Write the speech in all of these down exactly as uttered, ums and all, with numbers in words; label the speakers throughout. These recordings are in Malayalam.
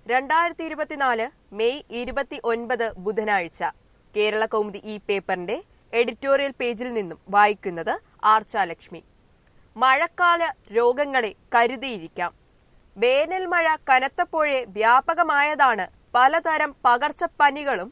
Speaker 1: രണ്ടായിരത്തി ഇരുപത്തിനാല് മെയ് ഇരുപത്തി ഒൻപത് ബുധനാഴ്ച കേരള കൗമുദി ഈ പേപ്പറിന്റെ എഡിറ്റോറിയൽ പേജിൽ നിന്നും വായിക്കുന്നത് ആർച്ചാലക്ഷ്മി. മഴക്കാല രോഗങ്ങളെ കരുതിയിരിക്കാം. വേനൽ മഴ കനത്തപ്പോഴേ വ്യാപകമായതാണ് പലതരം പകർച്ചപ്പനികളും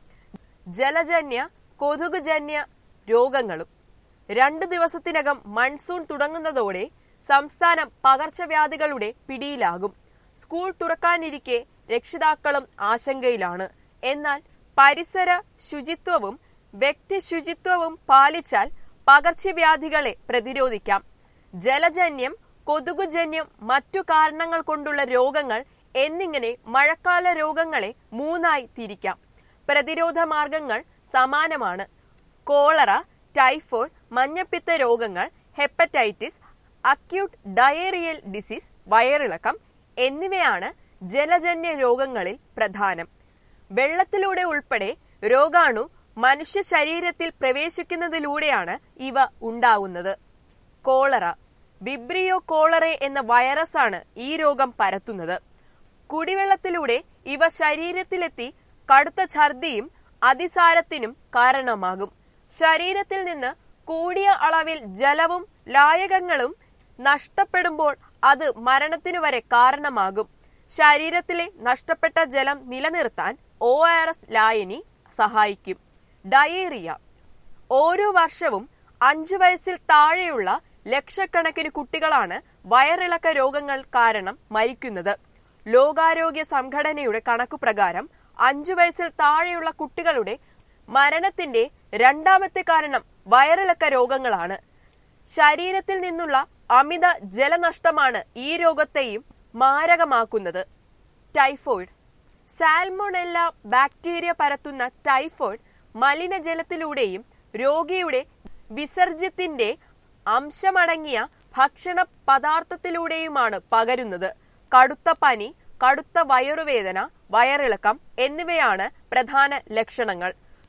Speaker 1: ജലജന്യ കൊതുകുജന്യ രോഗങ്ങളും. രണ്ടു ദിവസത്തിനകം മൺസൂൺ തുടങ്ങുന്നതോടെ സംസ്ഥാനം പകർച്ചവ്യാധികളുടെ പിടിയിലാകും. സ്കൂൾ തുറക്കാനിരിക്കെ രക്ഷിതാക്കളും ആശങ്കയിലാണ്. എന്നാൽ പരിസര ശുചിത്വവും വ്യക്തി ശുചിത്വവും പാലിച്ചാൽ പകർച്ചവ്യാധികളെ പ്രതിരോധിക്കാം. ജലജന്യം, കൊതുകുജന്യം, മറ്റു കാരണങ്ങൾ കൊണ്ടുള്ള രോഗങ്ങൾ എന്നിങ്ങനെ മഴക്കാല രോഗങ്ങളെ മൂന്നായി തിരിക്കാം. പ്രതിരോധ മാർഗങ്ങൾ സമാനമാണ്. കോളറ, ടൈഫോയിഡ്, മഞ്ഞപ്പിത്ത രോഗങ്ങൾ, ഹെപ്പറ്റൈറ്റിസ്, അക്യൂട്ട് ഡയേറിയൽ ഡിസീസ്, വയറിളക്കം എന്നിവയാണ് ജലജന്യ രോഗങ്ങളിൽ പ്രധാനം. വെള്ളത്തിലൂടെ ഉൾപ്പെടെ രോഗാണു മനുഷ്യ ശരീരത്തിൽ പ്രവേശിക്കുന്നതിലൂടെയാണ് ഇവ ഉണ്ടാവുന്നത്. കോളറ, വിബ്രിയോ കോളറെ എന്ന വൈറസാണ് ഈ രോഗം പരത്തുന്നത്. കുടിവെള്ളത്തിലൂടെ ഇവ ശരീരത്തിലെത്തി കടുത്ത ഛർദിയും അതിസാരത്തിനും കാരണമാകും. ശരീരത്തിൽ നിന്ന് കൂടിയ അളവിൽ ജലവും ലായകങ്ങളും നഷ്ടപ്പെടുമ്പോൾ അത് മരണത്തിനു വരെ കാരണമാകും. ശരീരത്തിലെ നഷ്ടപ്പെട്ട ജലം നിലനിർത്താൻ ഒ ആർ എസ് ലായനി സഹായിക്കും. ഡയേറിയ, ഓരോ വർഷവും അഞ്ചു വയസ്സിൽ താഴെയുള്ള ലക്ഷക്കണക്കിന് കുട്ടികളാണ് വയറിളക്ക രോഗങ്ങൾ കാരണം മരിക്കുന്നത്. ലോകാരോഗ്യ സംഘടനയുടെ കണക്കുപ്രകാരം അഞ്ചു വയസ്സിൽ താഴെയുള്ള കുട്ടികളുടെ മരണത്തിന്റെ രണ്ടാമത്തെ കാരണം വയറിളക്ക രോഗങ്ങളാണ്. ശരീരത്തിൽ നിന്നുള്ള അമിത ജലനഷ്ടമാണ് ഈ രോഗത്തെയും മാരകമാക്കുന്നത്. ടൈഫോയിഡ്, സാൽമോണെല്ല ബാക്ടീരിയ പരത്തുന്ന ടൈഫോയിഡ് മലിനജലത്തിലൂടെയും രോഗിയുടെ വിസർജ്യത്തിന്റെ അംശമടങ്ങിയ ഭക്ഷണ പദാർത്ഥത്തിലൂടെയുമാണ് പകരുന്നത്. കടുത്ത പനി, കടുത്ത വയറുവേദന, വയറിളക്കം എന്നിവയാണ് പ്രധാന ലക്ഷണങ്ങൾ.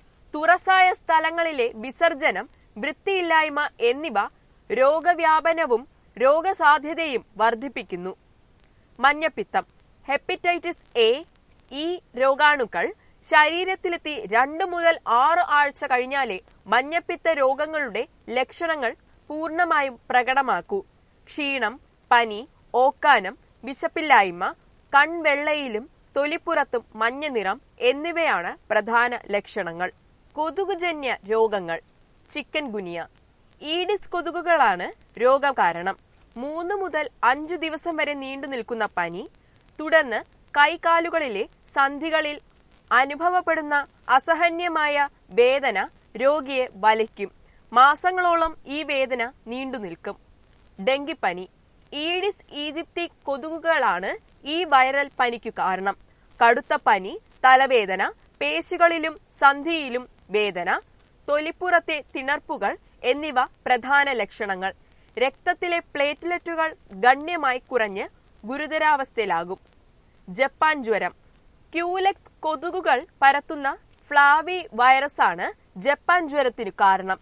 Speaker 1: തുറസായ സ്ഥലങ്ങളിലെ വിസർജനം, വൃത്തിയില്ലായ്മ എന്നിവ രോഗവ്യാപനവും രോഗസാധ്യതയും വർദ്ധിപ്പിക്കുന്നു. മഞ്ഞപ്പിത്തം, ഹെപ്പറ്റൈറ്റിസ് എ, ഇ രോഗാണുക്കൾ ശരീരത്തിലെത്തി രണ്ടു മുതൽ ആറ് ആഴ്ച കഴിഞ്ഞാലേ മഞ്ഞപ്പിത്ത രോഗങ്ങളുടെ ലക്ഷണങ്ങൾ പൂർണ്ണമായും പ്രകടമാക്കൂ. ക്ഷീണം, പനി, ഓക്കാനം, വിശപ്പില്ലായ്മ, കൺവെള്ളയിലും തൊലിപ്പുറത്തും മഞ്ഞ നിറം എന്നിവയാണ് പ്രധാന ലക്ഷണങ്ങൾ. കൊതുകുജന്യ രോഗങ്ങൾ, ചിക്കൻ ഗുനിയ, ഈഡിസ് കൊതുകുകളാണ് രോഗകാരണം. മൂന്ന് മുതൽ അഞ്ചു ദിവസം വരെ നീണ്ടു നിൽക്കുന്ന പനി, തുടർന്ന് കൈകാലുകളിലെ സന്ധികളിൽ അനുഭവപ്പെടുന്ന അസഹനീയമായ വേദന രോഗിയെ വലയ്ക്കും. മാസങ്ങളോളം ഈ വേദന നീണ്ടു നിൽക്കും. ഡെങ്കിപ്പനി, ഈഡിസ് ഈജിപ്തി കൊതുകുകളാണ് ഈ വൈറൽ പനിക്കു കാരണം. കടുത്ത പനി, തലവേദന, പേശികളിലും സന്ധിയിലും വേദന, തൊലിപ്പുറത്തെ തിണർപ്പുകൾ എന്നിവ പ്രധാന ലക്ഷണങ്ങൾ. രക്തത്തിലെ പ്ലേറ്റ്ലെറ്റുകൾ ഗണ്യമായി കുറഞ്ഞ് ഗുരുതരാവസ്ഥയിലാകും. ജപ്പാൻ ജ്വരം, ക്യൂലെക്സ് കൊതുകുകൾ പരത്തുന്ന ഫ്ലാവി വൈറസാണ് ജപ്പാൻ ജ്വരത്തിനു കാരണം.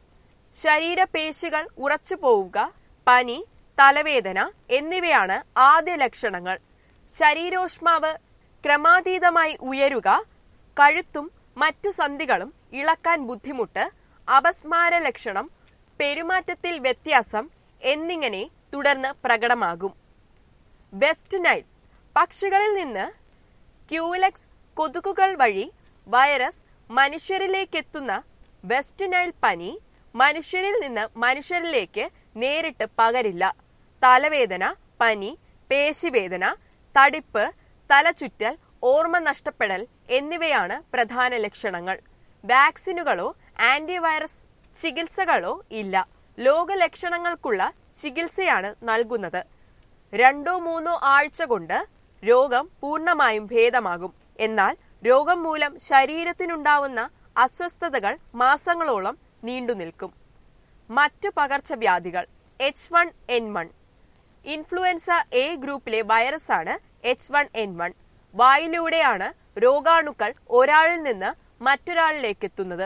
Speaker 1: ശരീരപേശികൾ ഉറച്ചു പോവുക, പനി, തലവേദന എന്നിവയാണ് ആദ്യ ലക്ഷണങ്ങൾ. ശരീരോഷ്മാവ് ക്രമാതീതമായി ഉയരുക, കഴുത്തും മറ്റു സന്ധികളും ഇളക്കാൻ ബുദ്ധിമുട്ട്, അപസ്മാര ലക്ഷണം, പെരുമാറ്റത്തിൽ വ്യത്യാസം എന്നിങ്ങനെ തുടർന്ന് പ്രകടമാകും. വെസ്റ്റ് നൈൽ, പക്ഷികളിൽ നിന്ന് ക്യൂലെക്സ് കൊതുകുകൾ വഴി വൈറസ് മനുഷ്യരിലേക്കെത്തുന്ന വെസ്റ്റ് നൈൽ പനി മനുഷ്യരിൽ നിന്ന് മനുഷ്യരിലേക്ക് നേരിട്ട് പകരില്ല. തലവേദന, പനി, പേശിവേദന, തടിപ്പ്, തലചുറ്റൽ, ഓർമ്മ നഷ്ടപ്പെടൽ എന്നിവയാണ് പ്രധാന ലക്ഷണങ്ങൾ. വാക്സിനുകളോ ആന്റിവൈറസ് ചികിത്സകളോ ഇല്ല. രോഗലക്ഷണങ്ങൾക്കുള്ള ചികിത്സയാണ് നൽകുന്നത്. രണ്ടോ മൂന്നോ ആഴ്ച കൊണ്ട് രോഗം പൂർണ്ണമായും ഭേദമാകും. എന്നാൽ രോഗം മൂലം ശരീരത്തിനുണ്ടാവുന്ന അസ്വസ്ഥതകൾ മാസങ്ങളോളം നീണ്ടുനിൽക്കും. മറ്റു പകർച്ചവ്യാധികൾ, H one N one, influenza A ഗ്രൂപ്പിലെ വൈറസാണ് എച്ച് വൺ എൻ വൺ. വായിലൂടെയാണ് രോഗാണുക്കൾ ഒരാളിൽ നിന്ന് മറ്റൊരാളിലേക്ക് എത്തുന്നത്.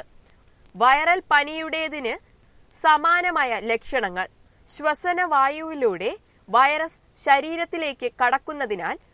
Speaker 1: വൈറൽ പനിയുടേതിന് സമാനമായ ലക്ഷണങ്ങൾ. ശ്വസന വായുവിലൂടെ വൈറസ് ശരീരത്തിലേക്ക് കടക്കുന്നതിനാൽ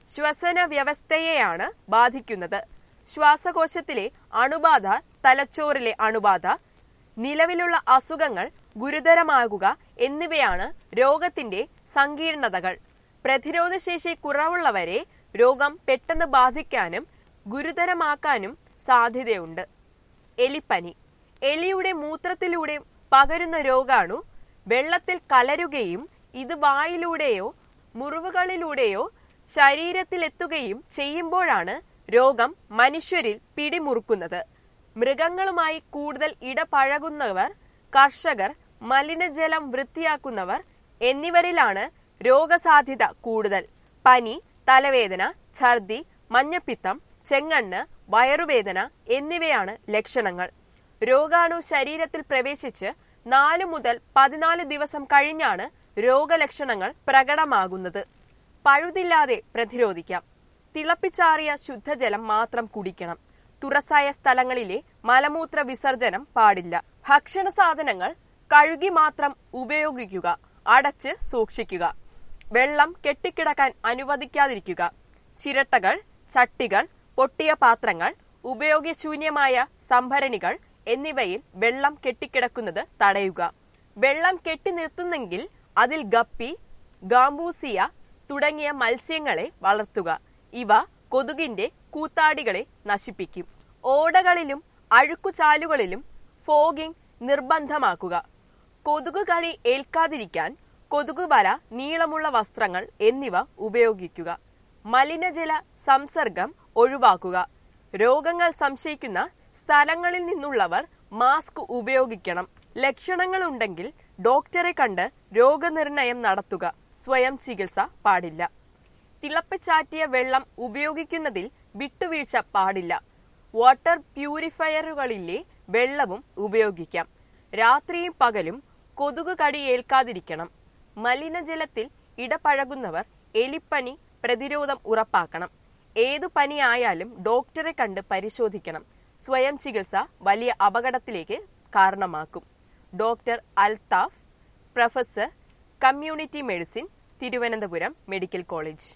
Speaker 1: ശ്വസന വ്യവസ്ഥയെയാണ് ബാധിക്കുന്നത്. ശ്വാസകോശത്തിലെ അണുബാധ, തലച്ചോറിലെ അണുബാധ, നിലവിലുള്ള അസുഖങ്ങൾ ഗുരുതരമാകുക എന്നിവയാണ് രോഗത്തിന്റെ സങ്കീർണതകൾ. പ്രതിരോധശേഷി കുറവുള്ളവരെ രോഗം പെട്ടെന്ന് ബാധിക്കാനും ഗുരുതരമാക്കാനും സാധ്യതയുണ്ട്. എലിപ്പനി. എലിയുടെ മൂത്രത്തിലൂടെ പകരുന്ന രോഗാണു വെള്ളത്തിൽ കലരുകയും ഇത് വായിലൂടെയോ മുറിവുകളിലൂടെയോ ശരീരത്തിലെത്തുകയും ചെയ്യുമ്പോഴാണ് രോഗം മനുഷ്യരിൽ പിടിമുറുക്കുന്നത്. മൃഗങ്ങളുമായി കൂടുതൽ ഇടപഴകുന്നവർ, കർഷകർ, മലിനജലം വൃത്തിയാക്കുന്നവർ എന്നിവരിലാണ് രോഗസാധ്യത കൂടുതൽ. പനി, തലവേദന, ഛർദി, മഞ്ഞപ്പിത്തം, ചെങ്ങണ്ണ്, വയറുവേദന എന്നിവയാണ് ലക്ഷണങ്ങൾ. രോഗാണു ശരീരത്തിൽ പ്രവേശിച്ച് നാല് മുതൽ പതിനാല് ദിവസം കഴിഞ്ഞാണ് രോഗലക്ഷണങ്ങൾ പ്രകടമാകുന്നത്. പഴുതില്ലാതെ പ്രതിരോധിക്കാം. തിളപ്പിച്ചാറിയ ശുദ്ധജലം മാത്രം കുടിക്കണം. തുറസായ സ്ഥലങ്ങളിലെ മലമൂത്ര വിസർജനം പാടില്ല. ഭക്ഷണ സാധനങ്ങൾ കഴുകി മാത്രം ഉപയോഗിക്കുക. അടച്ച് സൂക്ഷിക്കുക. വെള്ളം കെട്ടിക്കിടക്കാൻ അനുവദിക്കാതിരിക്കുക. ചിരട്ടകൾ, ചട്ടികൾ, പൊട്ടിയ പാത്രങ്ങൾ, ഉപയോഗശൂന്യമായ സംഭരണികൾ എന്നിവയിൽ വെള്ളം കെട്ടിക്കിടക്കുന്നത് തടയുക. വെള്ളം കെട്ടി നിർത്തുന്നെങ്കിൽ അതിൽ ഗപ്പി, ഗാംബൂസിയ തുടങ്ങിയ മത്സ്യങ്ങളെ വളർത്തുക. ഇവ കൊതുകിന്റെ കൂത്താടികളെ നശിപ്പിക്കും. ഓടകളിലും അഴുക്കുചാലുകളിലും ഫോഗിംഗ് നിർബന്ധമാക്കുക. കൊതുക് കടി ഏൽക്കാതിരിക്കാൻ കൊതുകുവല, നീളമുള്ള വസ്ത്രങ്ങൾ എന്നിവ ഉപയോഗിക്കുക. മലിനജല സംസർഗം ഒഴിവാക്കുക. രോഗങ്ങൾ സംശയിക്കുന്ന സ്ഥലങ്ങളിൽ നിന്നുള്ളവർ മാസ്ക് ഉപയോഗിക്കണം. ലക്ഷണങ്ങളുണ്ടെങ്കിൽ ഡോക്ടറെ കണ്ട് രോഗനിർണയം നടത്തുക. സ്വയം ചികിത്സ പാടില്ല. തിളപ്പിച്ചാറ്റിയ വെള്ളം ഉപയോഗിക്കുന്നതിൽ വിട്ടുവീഴ്ച പാടില്ല. വാട്ടർ പ്യൂരിഫയറുകളിലെ വെള്ളവും ഉപയോഗിക്കാം. രാത്രിയും പകലും കൊതുക് കടി ഏൽക്കാതിരിക്കണം. മലിനജലത്തിൽ ഇടപഴകുന്നവർ എലിപ്പനി പ്രതിരോധം ഉറപ്പാക്കണം. ഏതു പനിയായാലും ഡോക്ടറെ കണ്ട് പരിശോധിക്കണം. സ്വയം ചികിത്സ വലിയ അപകടത്തിലേക്ക് കാരണമാക്കും. Doctor Althaf, professor, community medicine, Thiruvananthapuram medical college.